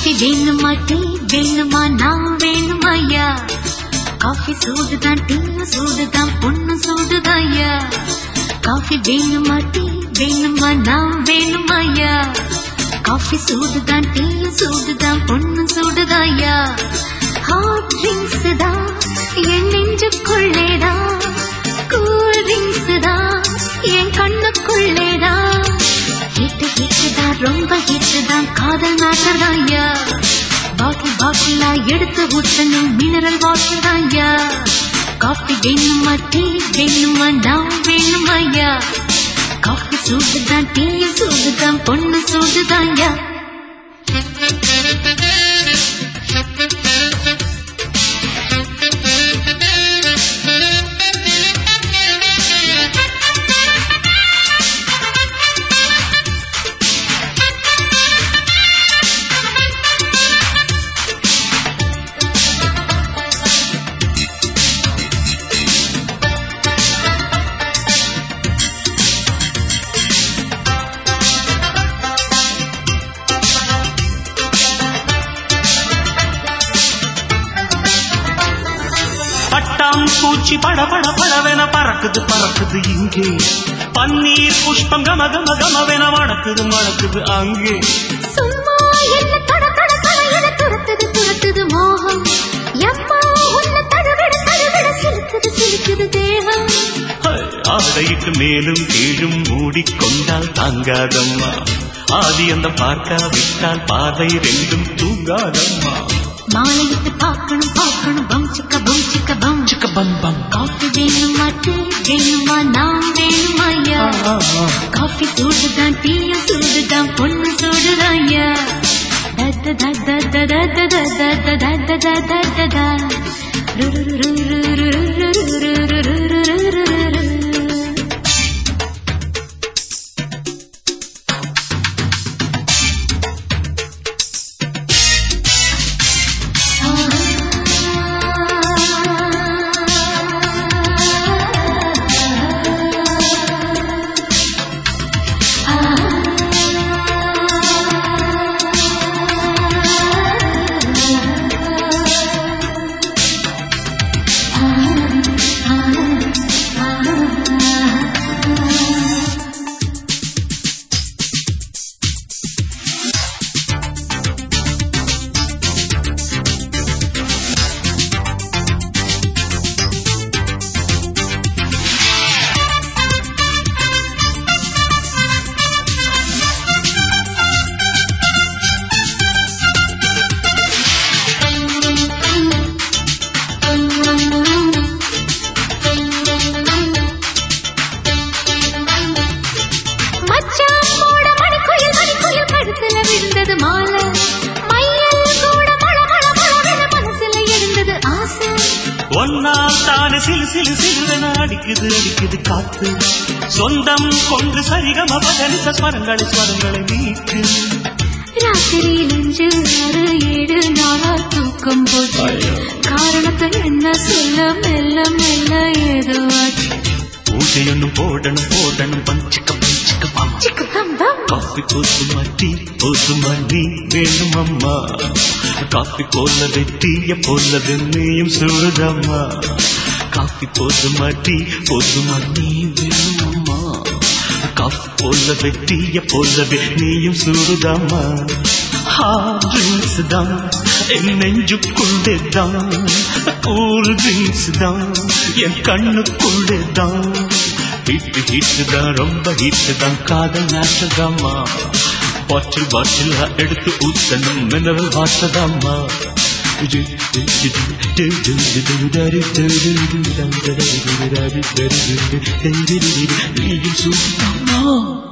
coffee வேணுமா tea வேணுமா நான் வேணுமாய்யா காஃபி சூடுதான் டீ சூடுதான் பொண்ணு சூடுதாய்யா காஃபி வேணுமா டீ வேணுமா நான் வேணுமாய்யா காஃபி சூடுதான் டீ சூடுதான் பொண்ணு சூடுதாய்யா ஹாட் ட்ரிங்க்ஸ் தான் என் நெஞ்சுக்குள்ளேதான் கூல் ட்ரிங்க்ஸ் தான் என் கண்ணுக்குள்ளேதான் ஹிட்டுதான் ரொம்ப ஹிட்டுதான் காதல் மேட்டர் தான்யா பாட்டிலா எடுத்து ஊற்றணும் மினரல் வாட்டர் தான்யா காஃபி வேணுமா டீ வேணுமா நான் வேணுமாய்யா காஃபி சூடுதான் டீ சூடுதான் பொண்ணு சூடுதான்யா பூச்சி பட பட படவென பறக்குது பறக்குது இங்கே பன்னீர் புஷ்பம் கம கம கமவென மணக்குது மணக்குது அங்கே சும்மா என்ன தட தட தட துரத்துது துரத்துது மோகம் எம்மா உன்னை தடவிட தடவிட சிலுக்குது சிலுக்குது தேகம் ஆடையிட்டு மேலும் கீழும் மூடிக்கொண்டால் தாங்காதம்மா ஆதி அந்த பார்க்காவிட்டால் பாதை ரெண்டும் தூங்காதம்மா மாலையிட்டு பார்க்கணும் பார்க்கணும் பம் சிக்க பம் சிக்க பம் சிக்க பம் பம் காஃபி வேணுமா டீ வேணுமா நான் வேணுமாய்யா காஃபி சூடுதான் டீ சூடுதான் பொண்ணு சூடுதாய்யா தத்த தத்த தத்த தத்த தத்த தத்த தத்த ஒன்னால் தானே சிலு சிலு சிலுவென அடிக்குது அடிக்குது காத்து சொந்தம் கொண்டு சரிகம பதனிச ஸ்வரங்களை ஸ்வரங்களை நீக்கு ராத்திரியில் 5, 6, 7 நாளா தூக்கம் போச்சு காரணத்தை என்ன சொல்ல மெல்ல மெல்ல ஏதோ ஆச்சு பூஜையொன்னு போடணும் போடணும் பஞ்சிக்க பஞ்சிக்க காஃபி போதுமா டீ போதுமா நீ வேணும் அம்மா காஃபி போலவே டீய போலவே நீயும் சூடுதம்மா காஃபி போதுமா டீ போதுமா நீ வேணும் அம்மா காஃபி போலவே டீய போலவே நீயும் சூடுதம்மா ஹாட் ட்ரிங்க்ஸ் தான் என் நெஞ்சுக்குள்ளே தான் கூல் ட்ரிங்க்ஸ் தான் என் கண்ணுக்குள்ளே தான் ஹிட்டு தான் ரொம்ப ஹிட்டு தான் காதல் நாட்டதாம்மா பாட்டில் எடுத்து ஊத்தணும் மினரல் வாட்டதாம்மா நீயும் சூடாமா